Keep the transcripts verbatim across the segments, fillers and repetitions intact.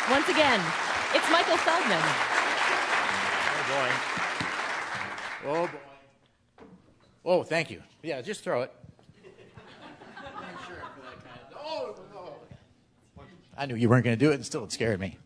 Once again, it's Michael Feldman. Oh, boy. Oh, boy. Oh, thank you. Yeah, just throw it. I knew you weren't going to do it, and still it scared me.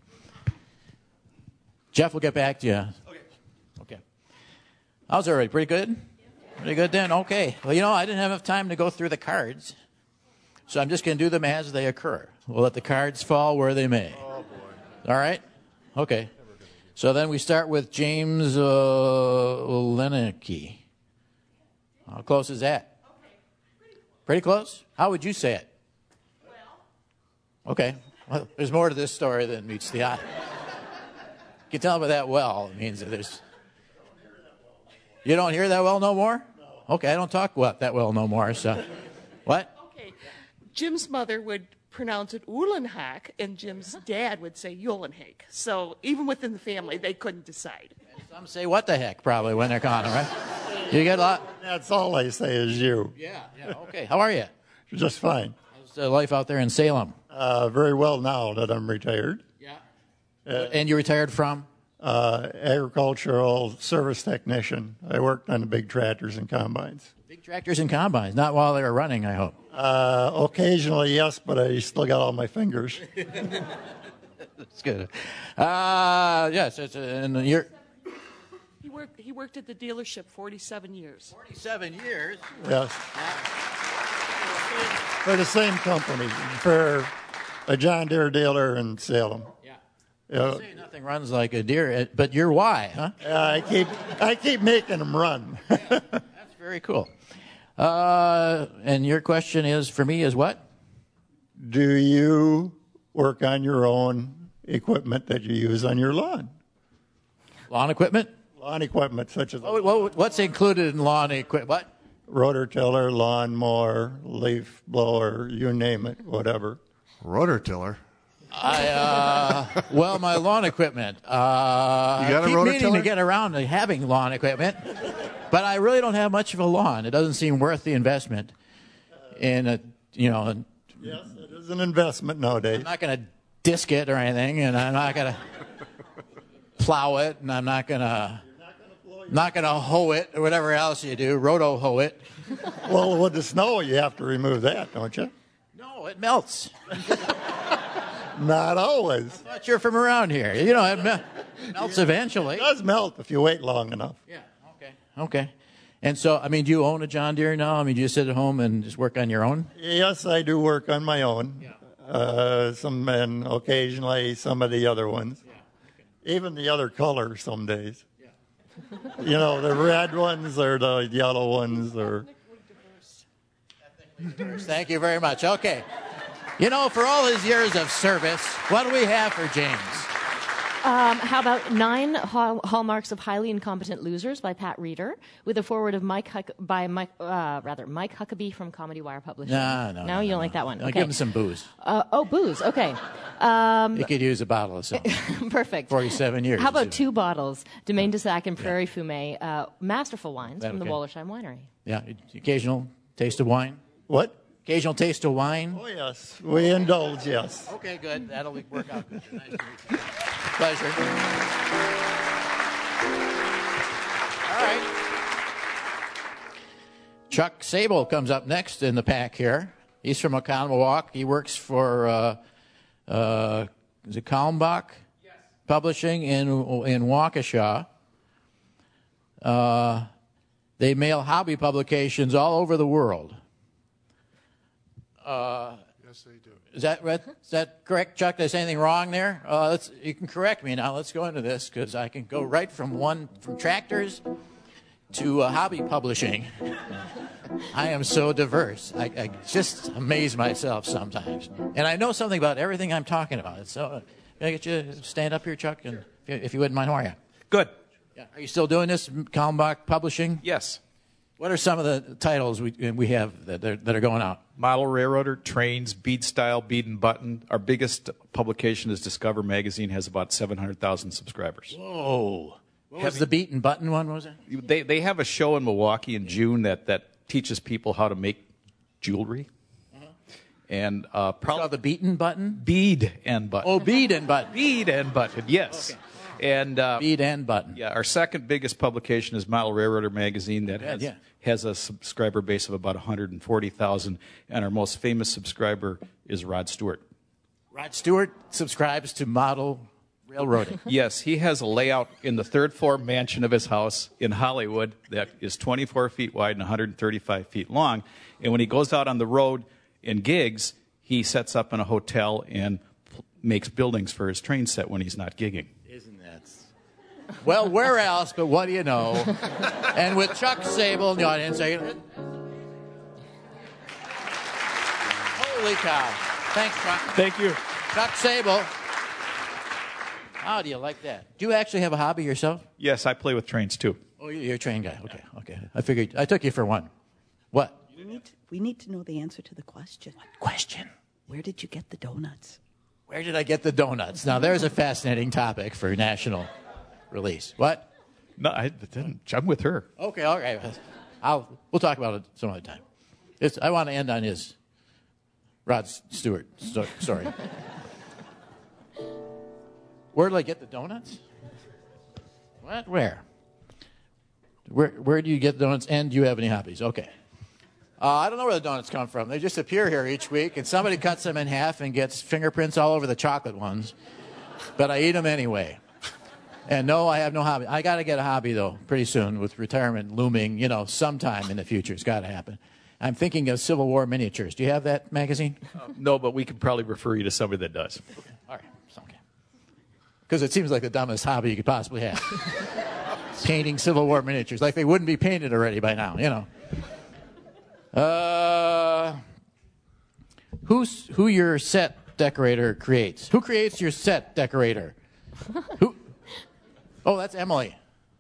Jeff, we'll get back to you. Okay. Okay. How's everybody? Pretty good? Pretty good then? Okay. Well, you know, I didn't have enough time to go through the cards, so I'm just going to do them as they occur. We'll let the cards fall where they may. Oh, boy. All right? Okay. So then we start with James uh, Lenicky. How close is that? Pretty close. How would you say it? Okay. Well, there's more to this story than meets the eye. You can tell by that well. It means that there's... You don't hear that well no more? No. Okay, I don't talk well, that well no more, so... What? Okay. Jim's mother would pronounce it Uhlenhack, and Jim's dad would say Uhlenhack. So even within the family, they couldn't decide. Some say what the heck, probably, when they're calling, right? You get a lot? That's all I say is you. Yeah, yeah, okay. How are you? Just fine. How's the life out there in Salem? Uh, very well now that I'm retired. Yeah. Uh, and you retired from? Uh, agricultural service technician. I worked on the big tractors and combines. Big tractors and combines, not while they were running, I hope. Uh, occasionally, yes, but I still got all my fingers. That's good. Uh, yes, it's, uh, and you're... He worked, he worked at the dealership forty-seven years. forty-seven years? Yes. For the same company, for a John Deere dealer in Salem. Yeah. Yeah. Say nothing runs like a deer, but you're why, huh? Yeah, I keep I keep making them run. That's very cool. Uh, and your question is, for me, is what? Do you work on your own equipment that you use on your lawn? Lawn equipment? Lawn equipment such as Oh, well, what's included in lawn equipment? What? rotor tiller, lawn mower, leaf blower, you name it, whatever. Rotor tiller. I uh, well, my lawn equipment. Uh, You got a I keep rotor meaning tiller? to get around to having lawn equipment, but I really don't have much of a lawn. It doesn't seem worth the investment. In a, you know, a, Yes, it is an investment nowadays. I'm not going to disc it or anything, and I'm not going to plow it, and I'm not going to not going to hoe it or whatever else you do, roto hoe it. Well, with the snow, you have to remove that, don't you? No, it melts. Not always. I thought you're from around here. You know, it mel- melts eventually. It does melt if you wait long enough. Yeah. Okay. Okay. And so, I mean, do you own a John Deere now? I mean, do you sit at home and just work on your own? Yes, I do work on my own. Yeah. Uh, some and occasionally some of the other ones. Yeah. Okay. Even the other color some days. Yeah. You know, the red ones or the yellow ones or. Thank you very much. Okay. You know, for all his years of service, what do we have for James? Um, how about Nine Hall- Hallmarks of Highly Incompetent Losers by Pat Reeder, with a foreword of Mike Huck- by Mike, uh, rather Mike Huckabee from Comedy Wire Publishing. No, no, no, no, you no, don't like that one. I'll Okay. give him some booze. Uh, oh, booze. Okay. Um, He could use a bottle of something. perfect. Forty-seven years. How about two bottles? Domaine de Sac and Prairie Fumé, uh, masterful wines That from the okay? Wallersheim Winery. Yeah, occasional taste of wine. What? Occasional taste of wine. Oh, yes. We indulge, yes. Okay, good. That'll work out good. Nice to meet you. Pleasure. All right. Chuck Sable comes up next in the pack here. He's from Oconomowoc. He works for uh, uh, is it Kalmbach yes. Publishing in in Waukesha. Uh, they mail hobby publications all over the world. Uh, Yes, they do. Is that right? Is that correct, Chuck? Did I say anything wrong there? Uh, let's, you can correct me now. Let's go into this because I can go right from one from tractors to uh, hobby publishing. I am so diverse. I, I just amaze myself sometimes, and I know something about everything I'm talking about. So, uh, can I get you to stand up here, Chuck, and if you, if you wouldn't mind, how are you? Good. Yeah. Are you still doing this, Kalmbach Publishing? Yes. What are some of the titles we we have that are, that are going out? Model Railroader, Trains, Bead Style, Bead and Button. Our biggest publication is Discover Magazine, has about seven hundred thousand subscribers. Whoa. What was the beat and button one, was it? They they have a show in Milwaukee in June that, that teaches people how to make jewelry. Uh-huh. and uh, Called probably the beaten button? Bead and Button. Oh, bead and button. Bead and Button, yes. And uh, Bead and button. yeah, our second biggest publication is Model Railroader magazine that has, yeah. has a subscriber base of about one hundred forty thousand, and our most famous subscriber is Rod Stewart. Rod Stewart subscribes to Model Railroading. Yes, he has a layout in the third floor mansion of his house in Hollywood that is twenty-four feet wide and one hundred thirty-five feet long. And when he goes out on the road in gigs, he sets up in a hotel and p- makes buildings for his train set when he's not gigging. Isn't that? Well, where else, but what do you know? And with Chuck Sable in the audience, I... Holy cow. Thanks, Chuck. Thank you. Chuck Sable. How do you like that? Do you actually have a hobby yourself? Yes, I play with trains too. Oh, you're a train guy. Okay, okay. I figured, I took you for one. What? We need, to, we need to know the answer to the question. Question. Where did you get the donuts? Where did I get the donuts? Now, there's a fascinating topic for national release. What? No, I didn't. I'm with her. Okay, all right. I'll, we'll talk about it some other time. It's, I want to end on his Rod Stewart sto- story. Where did I get the donuts? What? Where? Where Where do you get the donuts, and do you have any hobbies? Okay. Uh, I don't know where the donuts come from. They just appear here each week, and somebody cuts them in half and gets fingerprints all over the chocolate ones. But I eat them anyway. And no, I have no hobby. I got to get a hobby, though, pretty soon with retirement looming, you know, sometime in the future. It's got to happen. I'm thinking of Civil War miniatures. Do you have that magazine? Uh, no, but we could probably refer you to somebody that does. Okay. All right. Okay. Because it seems like the dumbest hobby you could possibly have. Painting Civil War miniatures. Like they wouldn't be painted already by now, you know. Uh, who's, who your set decorator creates? Who creates your set decorator? Who? Oh, that's Emily.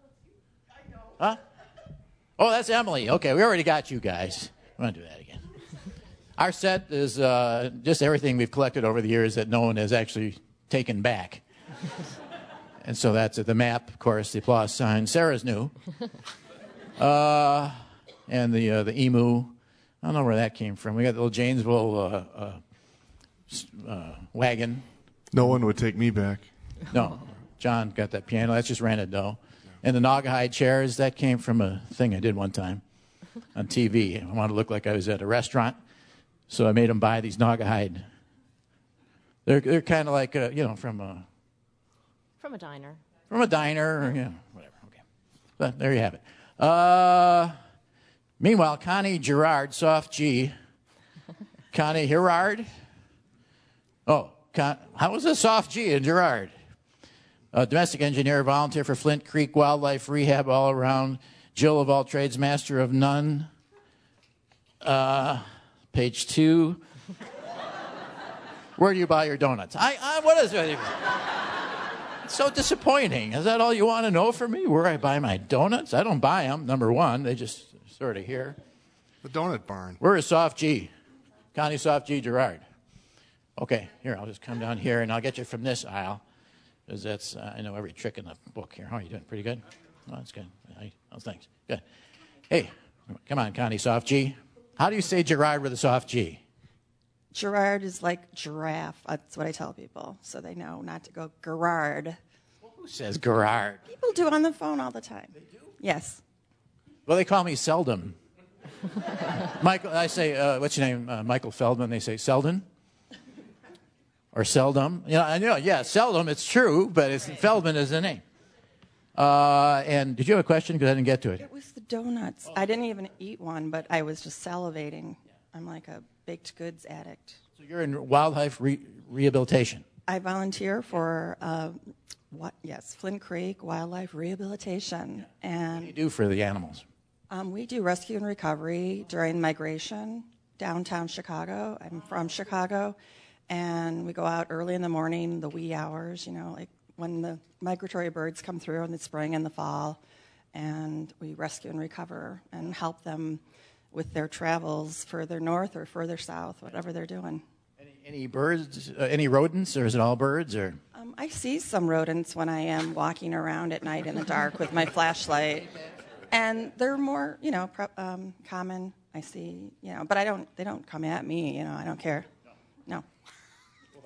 Huh? Oh, that's Emily. Okay, we already got you guys. I'm going to do that again. Our set is uh, just everything we've collected over the years that no one has actually taken back. And so that's it. The map, of course, the applause sign. Sarah's new. Uh, and the uh, the emu. I don't know where that came from. We got the little Janesville uh, uh, uh, wagon. No one would take me back. No, John got that piano. That's just rented, though. And the Naugahyde chairs, that came from a thing I did one time on T V. I wanted to look like I was at a restaurant, so I made them buy these Naugahyde. They're they're kind of like, a, you know, from a... From a diner. From a diner, or, you know, whatever. Okay. But there you have it. Uh, meanwhile, Connie Gerard, soft G. Connie Gerard. Oh, Con- how was a soft G in Gerard? Uh, domestic engineer, volunteer for Flint Creek Wildlife Rehab all around. Jill of all trades, master of none. Uh, page two. Where do you buy your donuts? I, I what is it? It's so disappointing. Is that all you want to know from me? Where I buy my donuts? I don't buy them, number one. They just sort of here. The donut barn. Where is Soft G? Connie Soft G Gerard. Okay, here, I'll just come down here, and I'll get you from this aisle. Because that's, uh, I know every trick in the book here. How are you doing? Pretty good? Oh, that's good. I, oh, thanks. Good. Hey, come on, Connie Soft G. How do you say Gerard with a soft G? Gerard is like giraffe. That's what I tell people, so they know not to go Gerard. Who says Gerard? People do on the phone all the time. They do? Yes. Well, they call me Seldom. Michael, I say, uh, what's your name? Uh, Michael Feldman. They say Selden. Or Seldom. You know, I know, yeah, Seldom, it's true, but it's, Feldman is the name. Uh, and did you have a question? Because I didn't get to it. It was the donuts. I didn't even eat one, but I was just salivating. I'm like a baked goods addict. So you're in wildlife re- rehabilitation. I volunteer for, uh, what? Yes, Flint Creek Wildlife Rehabilitation. And What do you do for the animals? um, we do rescue and recovery during migration downtown Chicago. I'm from Chicago. And we go out early in the morning, the wee hours, you know, like when the migratory birds come through in the spring and the fall. And we rescue and recover and help them with their travels further north or further south, whatever they're doing. Any, any birds, uh, any rodents, or is it all birds? Or Um, I see some rodents when I am walking around at night in the dark with my flashlight. And they're more, you know, pro- um, common. I see, you know, but I don't, they don't come at me, you know, I don't care.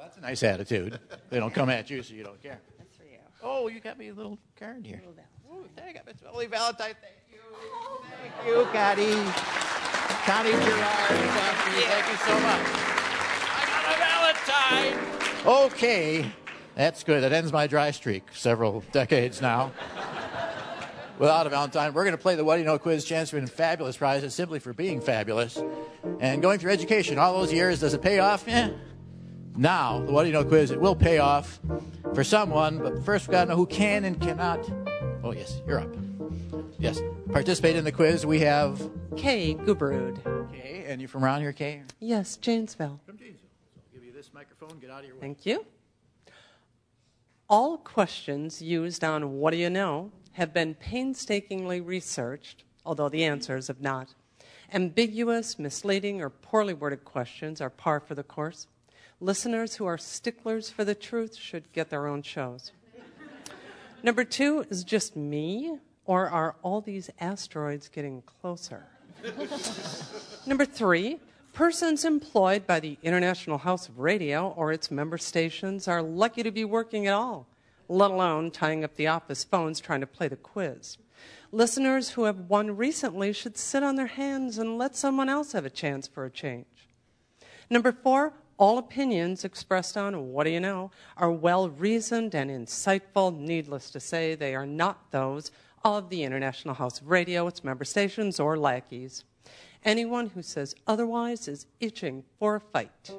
That's a nice attitude. They don't come at you, so you don't care. That's for you. Oh, you got me a little card here. Oh, thank you. It's Holy Valentine. Thank you. Thank you, Connie. Connie Gerard. Thank you so much. I got a Valentine. Okay. That's good. That ends my dry streak several decades now. Without a Valentine, we're going to play the What Do You Know quiz. Chance to win fabulous prizes simply for being fabulous. And going through education all those years, does it pay off? Eh. Now, the What Do You Know quiz, it will pay off for someone. But first, we've got to know who can and cannot. Oh, yes, you're up. Yes. Participate in the quiz. We have Kay Guberud. Kay, and you from around here, Kay? Yes, Janesville. From Janesville. So I'll give you this microphone. Get out of your way. Thank you. All questions used on What Do You Know have been painstakingly researched, although the answers have not. Ambiguous, misleading, or poorly worded questions are par for the course. Listeners who are sticklers for the truth should get their own shows. Number two, is just me, or are all these asteroids getting closer? Number three, persons employed by the International House of Radio or its member stations are lucky to be working at all, let alone tying up the office phones trying to play the quiz. Listeners who have won recently should sit on their hands and let someone else have a chance for a change. Number four, all opinions expressed on What Do You Know are well-reasoned and insightful. Needless to say, they are not those of the International House of Radio, its member stations, or lackeys. Anyone who says otherwise is itching for a fight. Nice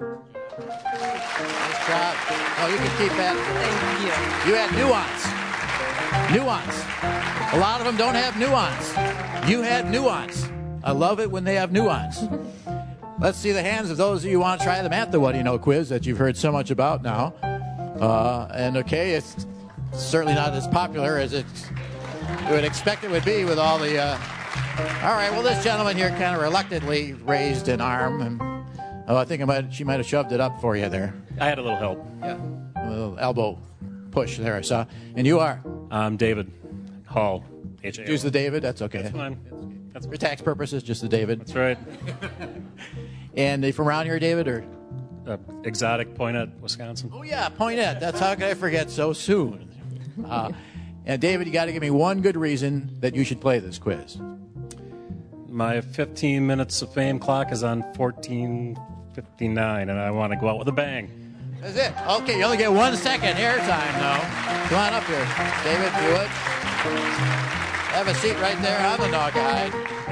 job. Oh, you can keep that. Thank you. You had nuance. Nuance. A lot of them don't have nuance. You had nuance. I love it when they have nuance. Let's see the hands of those of you who want to try them at the What Do You Know quiz that you've heard so much about now. Uh, and okay, it's certainly not as popular as it, you would expect it would be with all the... Uh... All right, well, this gentleman here kind of reluctantly raised an arm. And oh, I think I might, she might have shoved it up for you there. I had a little help. Yeah. A little elbow push there, I saw. And you are? I'm David Hall. H A L. Use the David, that's okay. That's fine. That's For tax purposes, just the David. That's right. And are you from around here, David, or? Uh, exotic Poinette, Wisconsin. Oh, yeah, Poinette. That's how could I forget so soon? Uh, and, David, you got to give me one good reason that you should play this quiz. My fifteen minutes of fame clock is on fourteen fifty-nine, and I want to go out with a bang. That's it. Okay, you only get one second airtime, though. Come on up here, David, if you would. Have a seat right there on the Naugahyde.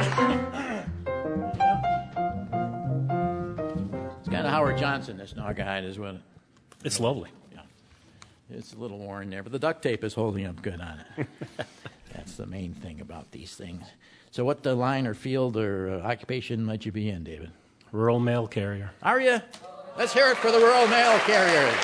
It's kind of Howard Johnson, this Naugahyde, is what it. It's lovely. Yeah. It's a little worn there, but the duct tape is holding up good on it. That's the main thing about these things. So what the line or field or uh, occupation might you be in, David? Rural mail carrier. Are you? Let's hear it for the rural mail carriers.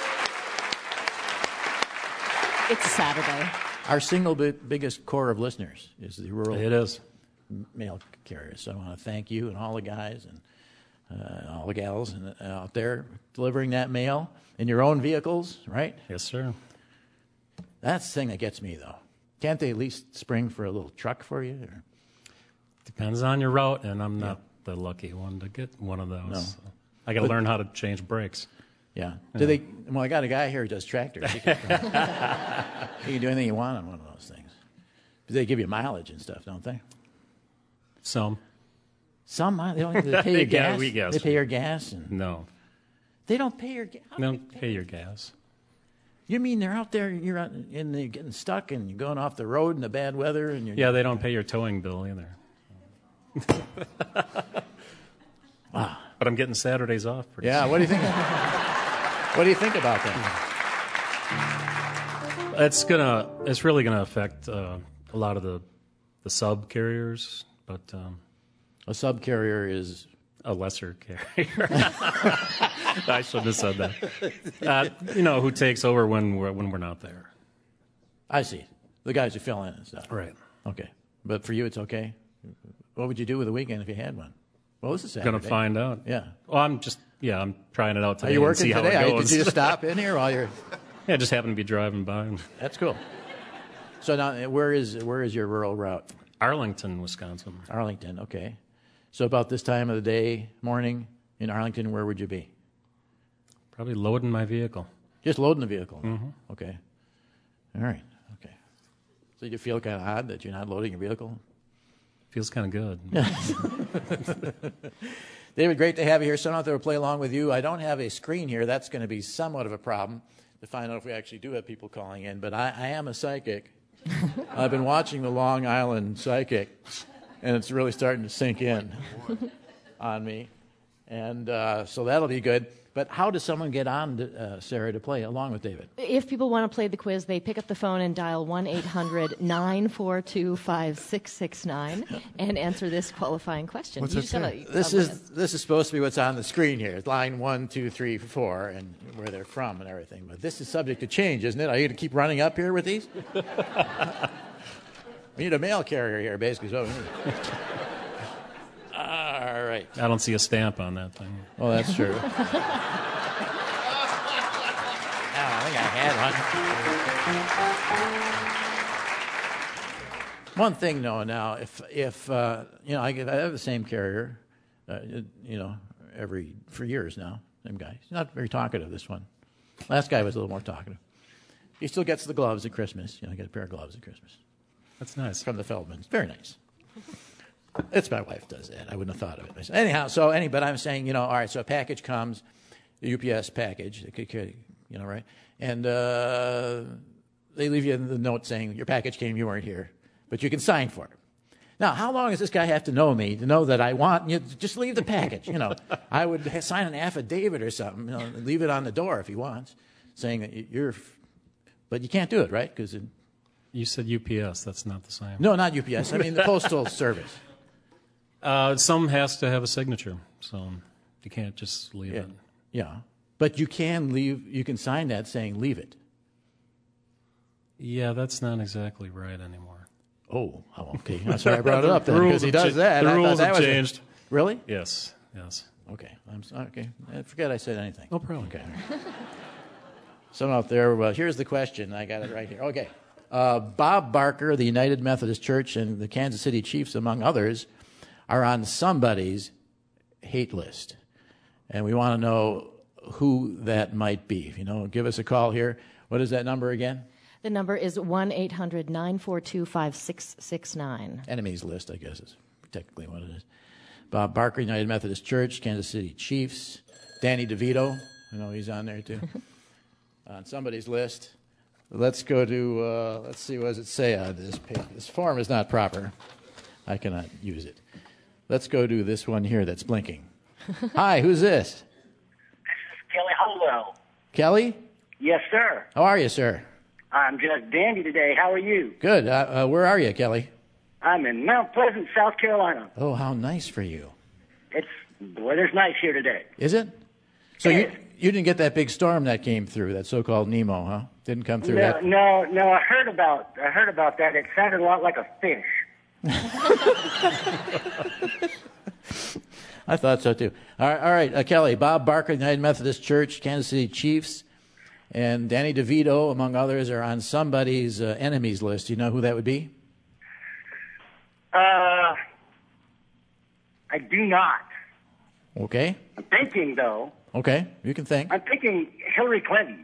It's a Saturday. Our single bi- biggest core of listeners is the rural It is. mail carriers. So I want to thank you and all the guys and uh, all the gals and, uh, out there delivering that mail in your own vehicles, right? Yes, sir. That's the thing that gets me, though. Can't they at least spring for a little truck for you? Or? Depends on your route, and I'm not the lucky one to get one of those. No. So I got to learn how to change brakes. Yeah. Do they? Well, I got a guy here who does tractors. He can, he can do anything you want on one of those things. But they give you mileage and stuff, don't they? Some. Some mi- they don't. They pay your Yeah, gas. we gas. They pay your gas, and No. they don't pay your gas. No, pay your gas. You mean they're out there? You're out and you're getting stuck, and you're going off the road in the bad weather, and you're Yeah, they don't pay your towing bill either. Wow. But I'm getting Saturdays off. Pretty Yeah. soon. What do you think? What do you think about that? It's gonna. It's really gonna affect uh, a lot of the the sub carriers, but um, A subcarrier is a lesser carrier. I shouldn't have said that. Uh, you know, who takes over when we're when we're not there? I see. The guys who fill in and stuff. Right. Okay. But for you, it's okay. What would you do with a weekend if you had one? Well, this is Saturday. Gonna find out. Yeah. Well, I'm just yeah. I'm trying it out Are today you and working see today? how it Did goes. you just stop in here while you're? Yeah, just happen to be driving by. That's cool. So now, where is where is your rural route? Arlington, Wisconsin. Arlington. Okay. So about this time of the day, morning in Arlington, where would you be? Probably loading my vehicle. Just loading the vehicle? Mm-hmm. Okay. All right. Okay. So you feel kind of odd that you're not loading your vehicle? Feels kind of good. David, great to have you here. Someone out there will play along with you. I don't have a screen here. That's going to be somewhat of a problem to find out if we actually do have people calling in. But I, I am a psychic. I've been watching the Long Island Psychic, and it's really starting to sink in on me. And uh, so that'll be good. But how does someone get on, to, uh, Sarah, to play along with David? If people want to play the quiz, they pick up the phone and dial one eight hundred nine four two five six six nine and answer this qualifying question. What's You that just gotta- say? This uh, is this is supposed to be what's on the screen here. It's line one, two, three, four, and where they're from and everything. But this is subject to change, isn't it? Are you going to keep running up here with these? We need a mail carrier here, basically. So we need. All right. I don't see a stamp on that thing. Well, that's true. Oh, I think I had one. One thing, though, now, if if uh, you know, I, I have the same carrier, uh, you know, every for years now. Same guy. He's not very talkative. This one, last guy was a little more talkative. He still gets the gloves at Christmas. You know, get a pair of gloves at Christmas. That's nice. From the Feldmans. Very nice. It's my wife does that. I wouldn't have thought of it. Anyhow, so any, but I'm saying, you know, all right. So a package comes, the U P S package, you know, right? And uh, they leave you the note saying your package came, you weren't here, but you can sign for it. Now, how long does this guy have to know me to know that I want you? Just leave the package. You know, I would ha- sign an affidavit or something. You know, and leave it on the door if he wants, saying that you're. But you can't do it, right? Because you said U P S. That's not the same. No, not U P S. I mean the Postal Service. Uh, some has to have a signature, so you can't just leave Yeah. it. Yeah, but you can leave. You can sign that saying leave it. Yeah, that's not exactly right anymore. Oh, oh okay. That's why I brought it up then, The because he rules have does cha- that. the I thought rules that have was a- changed. Really? Yes, yes. Okay. I'm sorry. Okay. I forget I said anything. No problem. Okay. Some out there. Well, here's the question. I got it right here. Okay. Uh, Bob Barker, the United Methodist Church, and the Kansas City Chiefs, among others, are on somebody's hate list, and we want to know who that might be. You know, give us a call here. What is that number again? The number is one eight hundred nine four two five six six nine. Enemies list, I guess, is technically what it is. Bob Barker, United Methodist Church, Kansas City Chiefs. Danny DeVito, you know, he's on there too. On somebody's list. Let's go to, uh, let's see, what does it say on this page? This form is not proper. I cannot use it. Let's go to this one here that's blinking. Hi, who's this? This is Kelly Hollowell. Kelly? Yes, sir. How are you, sir? I'm just dandy today. How are you? Good. Uh, uh, where are you, Kelly? I'm in Mount Pleasant, South Carolina. Oh, how nice for you. It's the weather's nice here today. Is it? So Yes. you you didn't get that big storm that came through, that so-called Nemo, huh? Didn't come through No, that? no, no. I heard about I heard about that. It sounded a lot like a fish. I thought so, too. All right, all right uh, Kelly, Bob Barker, United Methodist Church, Kansas City Chiefs, and Danny DeVito, among others, are on somebody's uh, enemies list. Do you know who that would be? Uh, I do not. Okay. I'm thinking though. Okay, you can think. I'm thinking Hillary Clinton.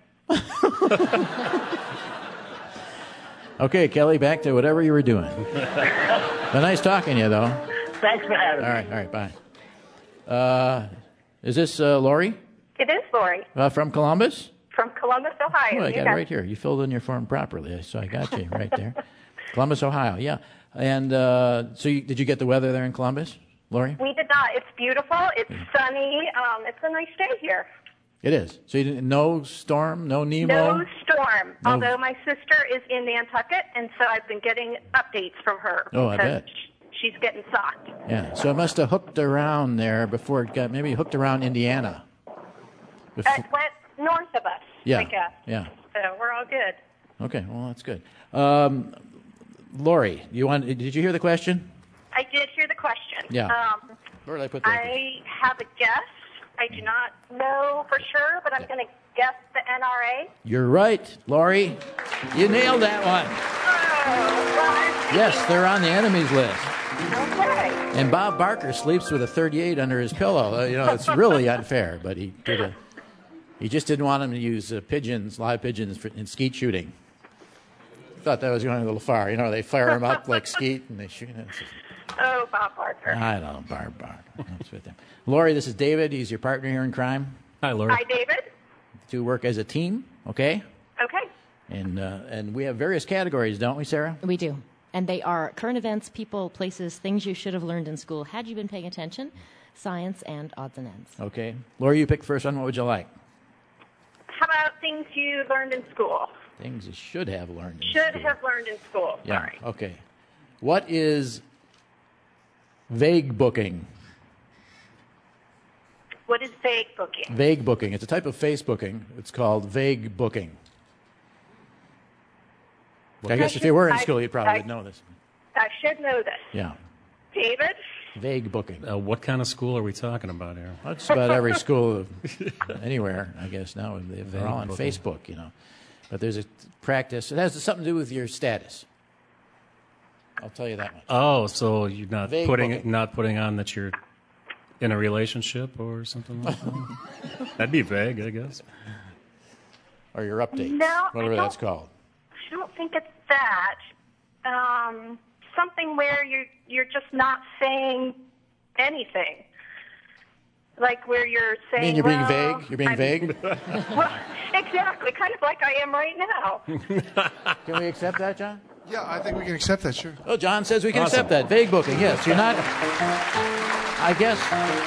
Okay, Kelly, back to whatever you were doing. But nice talking to you, though. Thanks for having All me. right, all right, bye. Uh, is this uh, Lori It is Lori uh, from Columbus? from Columbus, Ohio. Oh, I You got it got- right here. You filled in your form properly, so I got you right there. Columbus, Ohio, yeah. And uh, so you, did you get the weather there in Columbus, Lori? We did not. It's beautiful. It's sunny. Um, it's a nice day here. It is. So you didn't, no storm, no Nemo? No storm. No. Although my sister is in Nantucket, and so I've been getting updates from her. Oh, I because bet. She's getting socked. Yeah, so it must have hooked around there before it got, maybe hooked around Indiana. Before, It went north of us, Yeah, I guess. yeah. So we're all good. Okay, well, that's good. Um, Lori, you want? Did you hear the question? I did hear the question. Yeah. Um, Where did I put that? I have a guess. I do not know for sure, but I'm going to guess the N R A. You're right, Lori. You nailed that one. Yes, they're on the enemies list. Okay. And Bob Barker sleeps with a thirty-eight under his pillow. Uh, you know, it's really unfair, but he did a He just didn't want them to use uh, pigeons, live pigeons, for, in skeet shooting. Thought that was going a little far. You know, they fire them up like skeet and they shoot. It's just, Oh, Bob Barker. I don't know, Barb, Barb. That's with them. Lori, this is David. He's your partner here in crime. Hi, Lori. Hi, David. To work as a team, okay? Okay. And uh, and we have various categories, don't we, Sarah? We do. And they are current events, people, places, things you should have learned in school had you been paying attention, science, and odds and ends. Okay. Lori, you pick the first one. What would you like? How about things you learned in school? Things you should have learned in Should school. have learned in school. Yeah, Sorry. okay. What is vague booking? What is vague booking? Vague booking. It's a type of face booking. It's called vague booking. I guess if you were in I- school, you'd probably I- would know this. I should know this. Yeah. David? Vague booking. Uh, what kind of school are we talking about here? Well, just about every school anywhere, I guess, now. They're Vague all on booking. Facebook, you know. But there's a practice. It has something to do with your status. I'll tell you that much. Oh, so you're not Vague putting booking. not putting on that you're in a relationship or something like that? That'd be vague, I guess. Or your updates, No, whatever I that's don't- called. I don't think it's that. Um, something where you're, you're just not saying anything. Like where you're You saying, mean you're being well, vague? You're being I'm- vague? Well, exactly. Kind of like I am right now. Can we accept that, John? Yeah, I think we can accept that, sure. Oh, John says we can Awesome. accept that. Vague booking, yes. You're not. I guess.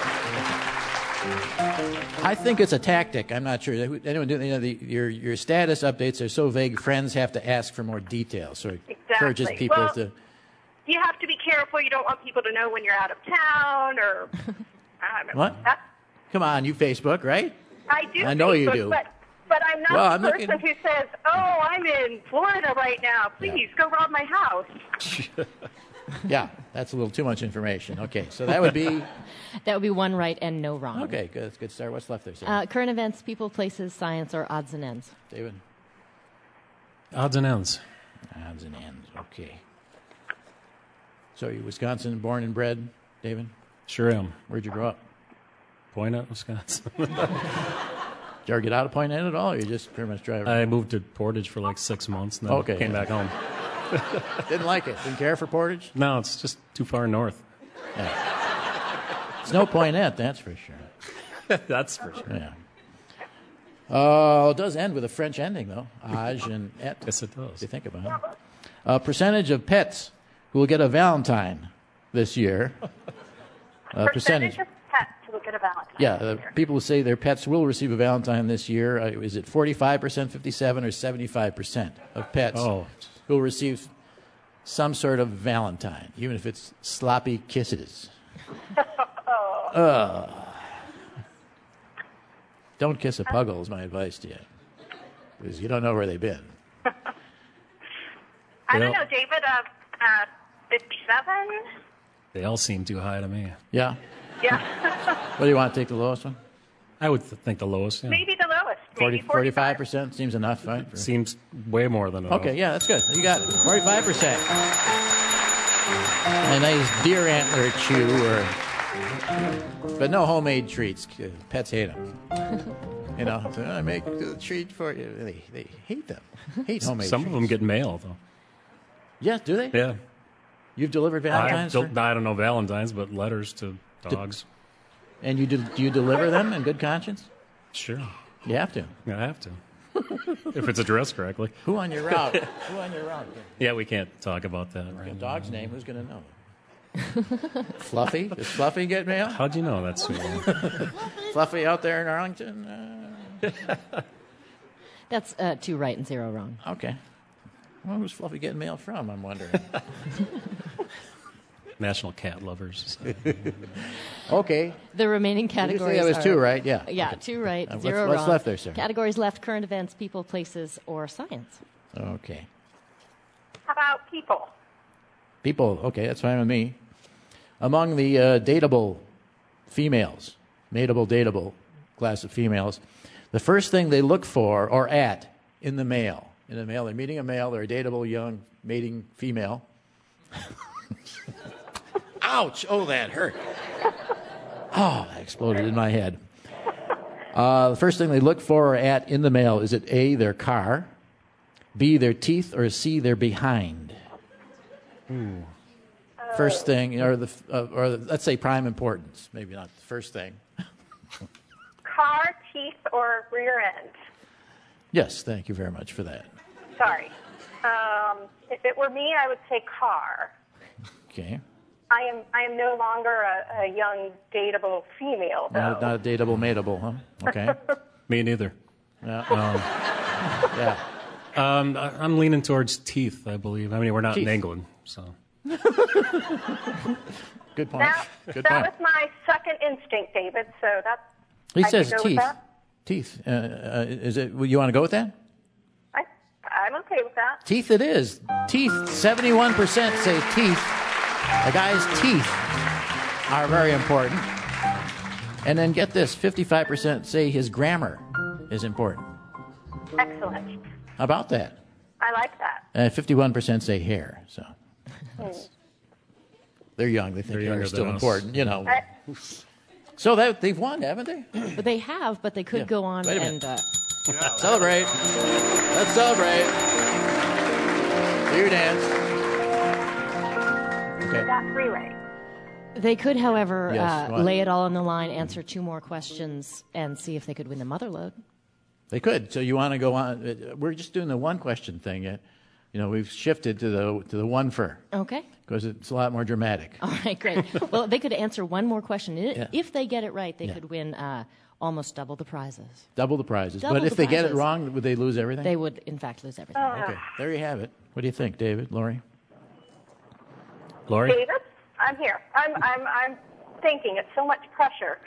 I think it's a tactic. I'm not sure. Anyone do? You know, the, your your status updates are so vague. Friends have to ask for more details. So it encourages Exactly. people Well, to. You have to be careful. You don't want people to know when you're out of town or. I don't know. What? That, Come on, you Facebook, right? I do. I know you Facebook, do. But, but I'm not Well, the I'm person looking- who says, "Oh, I'm in Florida right now. Please go rob my house." Yeah, that's a little too much information. Okay, so that would be. That would be one right and no wrong. Okay, good. That's a good start. What's left there, Sarah? Uh, current events, people, places, science, or odds and ends. David? Odds and ends. Odds and ends. Okay. So you Wisconsin born and bred, David? Sure am. Where'd you grow up? Poinet, Wisconsin. Did you ever get out of Point at all, or you just pretty much drive? I moved to Portage for like six months and then Okay, came yeah. back home. Didn't like it. Didn't care for Portage? No, it's just too far north. It's no Poinet, that's for sure. That's for sure. Yeah. Uh, it does end with a French ending, though. Age and et. Yes, it does. If you think about it. Uh, percentage of pets who will get a Valentine this year. Uh, Percentage of pets will get a Valentine. Yeah, uh, people who say their pets will receive a Valentine this year. Uh, is it forty-five percent, fifty-seven, or seventy-five percent of pets Oh. who will receive some sort of Valentine, even if it's sloppy kisses? uh, don't kiss a puggle is my advice to you, because you don't know where they've been. I don't Well- know, David. Uh, uh, fifty-seven. They all seem too high to me. Yeah? Yeah. What do you want to take the lowest one? I would th- think the lowest. Yeah. Maybe the lowest. forty, Maybe forty-five percent seems enough, right? For- Seems way more than enough. Okay, yeah, that's good. You got it. forty-five percent. A nice deer antler chew, or but no homemade treats. Pets hate them. You know, so I make the treat for you. They, they hate them. Hate homemade Some treats. of them get mail, though. Yeah, do they? Yeah. You've delivered I, Valentine's? don't, for- I don't know Valentine's, but letters to dogs. and you do, do you deliver them in good conscience? Sure. You have to. I have to. If it's addressed correctly. Who on your route? Who on your route? Yeah, we can't talk about that right A now. dog's name, who's going to know? Fluffy? Does Fluffy get mail? How'd you know that, sweet? Fluffy out there in Arlington? Uh, That's uh, two right and zero wrong. okay. Well, who's Fluffy getting mail from, I'm wondering. National cat lovers. Okay. The remaining Did you say categories that was are, two right? Yeah. Yeah, Okay. two right, Uh, what's- zero what's wrong. left there, sir? Categories left: current events, people, places, or science. Okay. How about people? People, okay, that's fine with me. Among the uh, dateable females, mateable, dateable class of females, the first thing they look for or at in the male, in the male, they're meeting a male, they're a dateable young mating female. Ouch! Oh, that hurt. Oh, that exploded in my head. Uh, the first thing they look for or at in the mail, is it A, their car, B, their teeth, or C, their behind? Ooh. First thing, or the, uh, or the, let's say prime importance, maybe not the first thing. Car, teeth, or rear end? Yes, thank you very much for that. Sorry. Um, if it were me, I would say car. Okay. I am I am no longer a, a young, dateable female, though. Not, not a dateable, mateable, huh? Okay. Me neither. Yeah. Um, yeah. Um, I, I'm leaning towards teeth, I believe. I mean, we're not Teeth. in England, so. Good point. That, Good that point. was my second instinct, David, so that's... He I says could go with teeth. that. Teeth. Uh, uh, is it? You want to go with that? I, I'm okay with that. Teeth. It is. Teeth. Seventy-one percent say teeth. A guy's teeth are very important. And then get this: fifty-five percent say his grammar is important. Excellent. How about that? I like that. Uh, fifty-one percent say hair. So Hmm. they're young. They think They're hair younger is still than us. important. You know. I, So that they've won, haven't they? But they have, but they could Yeah. go on Wait a and. minute. Uh, Celebrate. Let's celebrate. Do your dance. Okay. that three-way. They could, however, Yes, uh, what? lay it all on the line, answer two more questions, and see if they could win the mother load. They could. So you want to go on? uh, We're just doing the one question thing yet. You know, we've shifted to the to the one for Okay. because it's a lot more dramatic. All right, great. Well, they could answer one more question. I- Yeah. If they get it right, they Yeah. could win uh, almost double the prizes. Double the prizes. Double but if the they get it prizes. wrong, would they lose everything? They would, in fact, lose everything. Okay. There you have it. What do you think, David, Lori? Lori? David, I'm here. I'm I'm I'm thinking. It's so much pressure.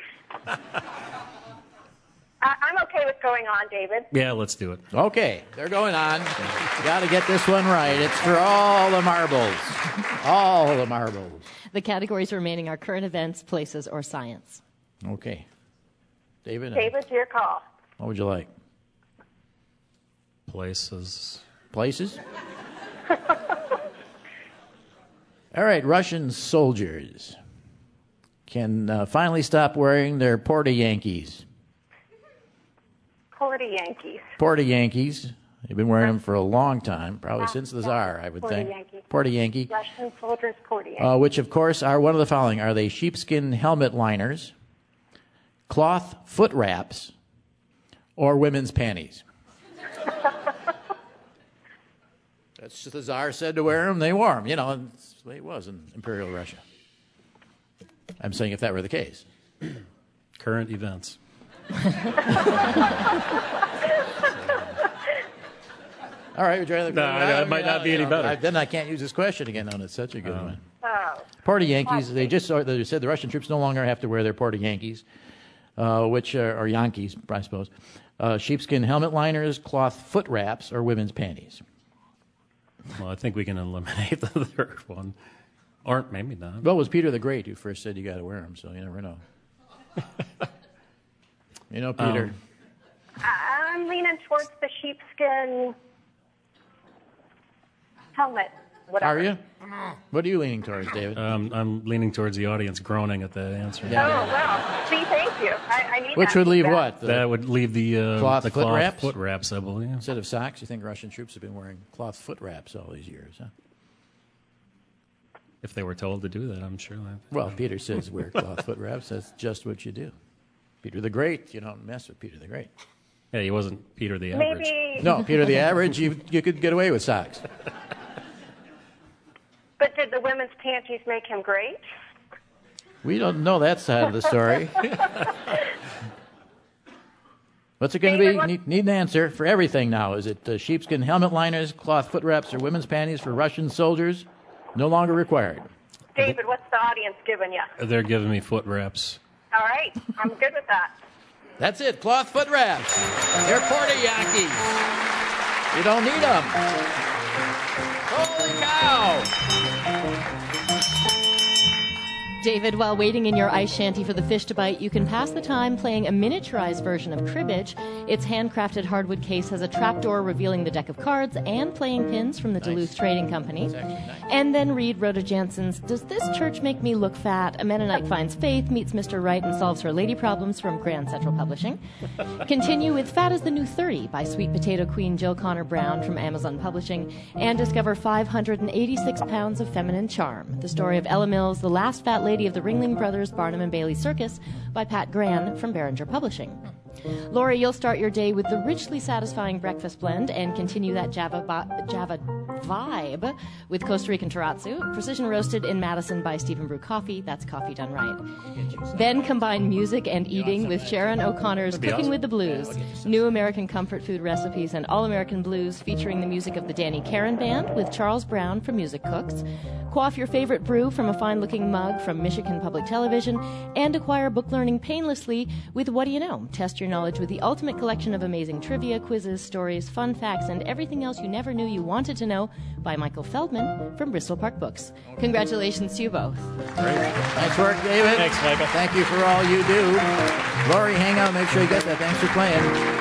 I, I'm okay with going on, David. Yeah, let's do it. Okay, they're going on. Got to get this one right. It's for all the marbles. All the marbles. The categories remaining are current events, places, or science. Okay. David, uh, David, your call. what would you like? Places. Places? All right, Russian soldiers can uh, finally stop wearing their Porta Yankees. Porta Yankees. Porta Yankees. They've been wearing them for a long time, probably since the Tsar, I would Porta think. Yankee. Porta Yankee. Russian soldiers, Porta Yankees. Uh, which, of course, are one of the following. Are they sheepskin helmet liners, cloth foot wraps, or women's panties? That's the Tsar said to wear them. They wore them. You know, that's the way it was in Imperial Russia. I'm saying if that were the case. Current events. All right, would you rather? No, that might not be any better. I, then I can't use this question again. No, it's such a good Um, one. Oh. Porta Yankees. They just they said the Russian troops no longer have to wear their Porta Yankees, uh, which are, are Yankees, I suppose. Uh, sheepskin helmet liners, cloth foot wraps, or women's panties. Well, I think we can eliminate the third one. Or maybe not. Well, it was Peter the Great who first said you got to wear them, so you never know. You know, Peter. Um, I'm leaning towards the sheepskin helmet. Whatever. Are you? What are you leaning towards, David? Um, I'm leaning towards the audience groaning at that answer. Oh, well. See, thank you. I, I need Which that would leave feedback. what? The That would leave the uh, cloth the foot cloth wraps? foot wraps, I believe. Instead of socks, you think Russian troops have been wearing cloth foot wraps all these years, huh? If they were told to do that, I'm sure. That, Well, Peter says wear cloth foot wraps. That's just what you do. Peter the Great, you don't mess with Peter the Great. yeah, he wasn't Peter the Average. Maybe. No, Peter the Average, you you could get away with socks. But did the women's panties make him great? We don't know that side of the story. What's it going to be? David, what- Need, need an answer for everything now. Is it uh, sheepskin helmet liners, cloth foot wraps, or women's panties for Russian soldiers? No longer required. David, what's the audience giving you? They're giving me foot wraps. All right. I'm good with that. That's it. Cloth foot wraps. They're Porta Yankees. You don't need them. Holy cow! David, while waiting in your ice shanty for the fish to bite, you can pass the time playing a miniaturized version of cribbage. Its handcrafted hardwood case has a trapdoor revealing the deck of cards and playing pins from the nice. Duluth Trading Company. Nice. And then read Rhoda Jansen's Does This Church Make Me Look Fat? A Mennonite Finds Faith, Meets Mister Right, and Solves Her Lady Problems from Grand Central Publishing. Continue with Fat is the New thirty by Sweet Potato Queen Jill Connor Brown from Amazon Publishing. And discover five hundred eighty-six pounds of feminine charm. The story of Ella Mills, the last fat lady of the Ringling Brothers Barnum and Bailey Circus by Pat Gran from Behringer Publishing. Lori, you'll start your day with the richly satisfying breakfast blend and continue that Java ba- Java vibe with Costa Rican Terrazzo, precision roasted in Madison by Stephen Brew Coffee. That's coffee done right. Then combine music and eating with Sharon O'Connor's Cooking awesome. With the Blues, new American comfort food recipes and all-American blues featuring the music of the Danny Karen Band with Charles Brown from Music Cooks. Quaff your favorite brew from a fine-looking mug from Michigan Public Television, and acquire book learning painlessly with What Do You Know? Test your knowledge with the ultimate collection of amazing trivia, quizzes, stories, fun facts, and everything else you never knew you wanted to know by Michael Feldman from Bristol Park Books. Congratulations to you both. Great. Nice work, David. Thanks, Michael. Thank you for all you do. Lori, hang on. Make sure you get that. Thanks for playing.